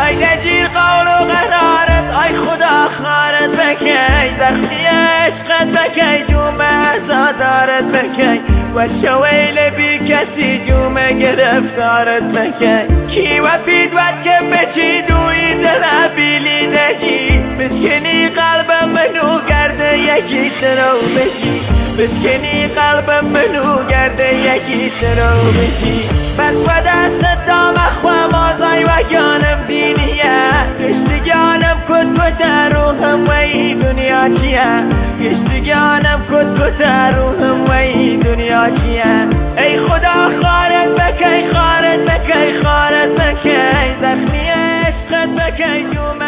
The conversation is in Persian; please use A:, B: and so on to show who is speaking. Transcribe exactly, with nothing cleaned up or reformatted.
A: ای نجیر قول و قرارت ای خدا خارت بکی زخمی عشقت بکی جوم ازادارت بکی و شویل بی کسی جوم گرفتارت بکی کی و پید ود که بچی دوی دل بیلی نجی مسکنی قلبم منو گرده یکی سرو بشی مسکنی قلبم منو گرده یکی سرو بشی بس و دست دام اخوه مازای و جانم دینیه گشت جانم کد کد روحم و ای دنیا چیه گشت جانم کد کد روحم و ای دنیا چیه ای خدا خارت بکی خارت بکی خارت بکی زخمی عشقت بکی جوم